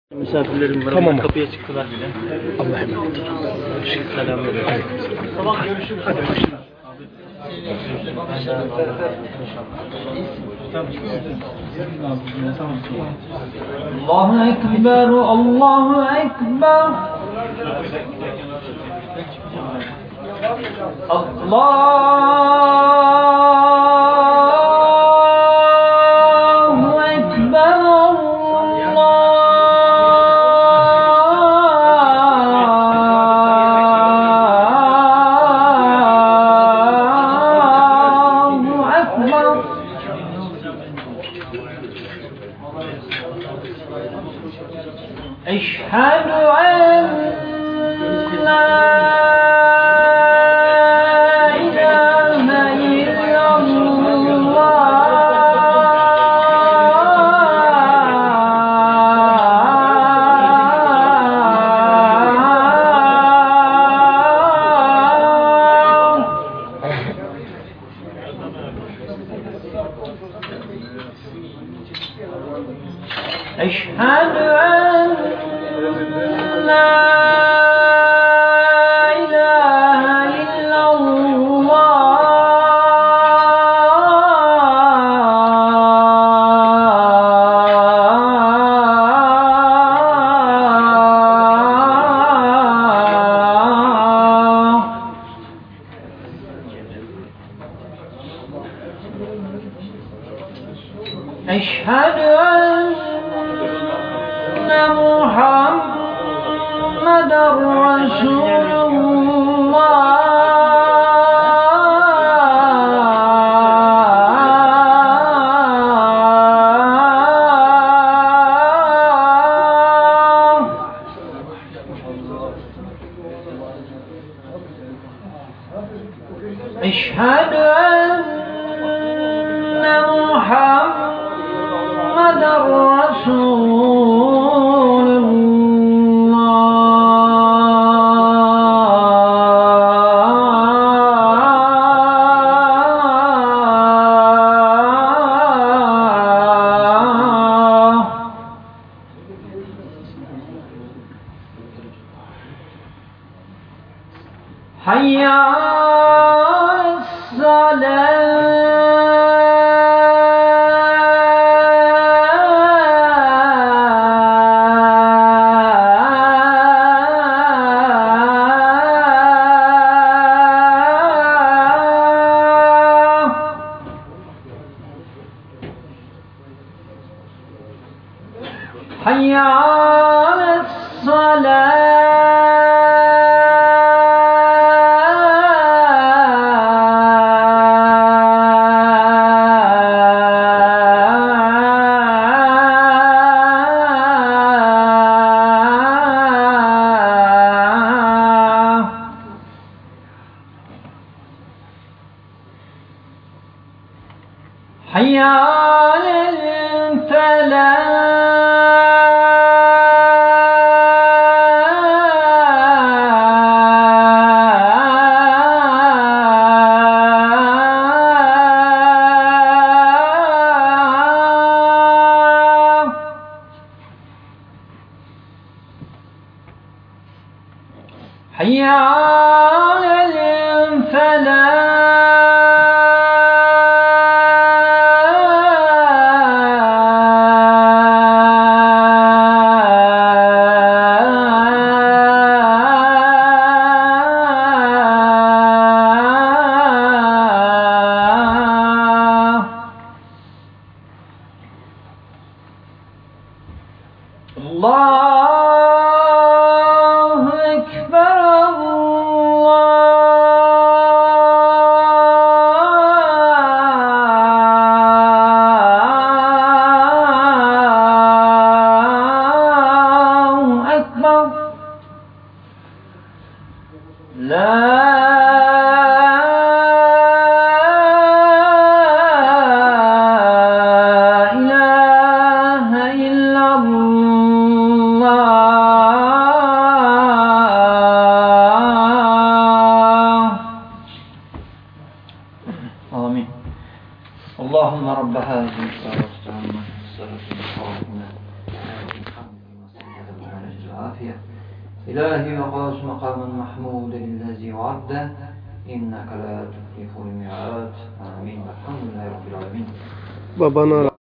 Misafirlerim var. Tamam. Kapıya çıktılar bile. Allah'a emanet. Selamünaleyküm. Sabah görüşürüz. Allahu Ekber, Allahu Ekber. أشهد أن لا إله إلا الله أشهد أن لا إله إلا أشهد أن محمد رسول أشهد أن محمد رسول حي على حي على حي على حي على الله أكبر الله أكبر لا آمين. اللهم رب هذه الصلاة والسلام العافية. إلهي وقاس مقاما محمودا الذي وعده إنك لا تخلف الميعاد. آمين. الحمد لله رب العالمين. Babana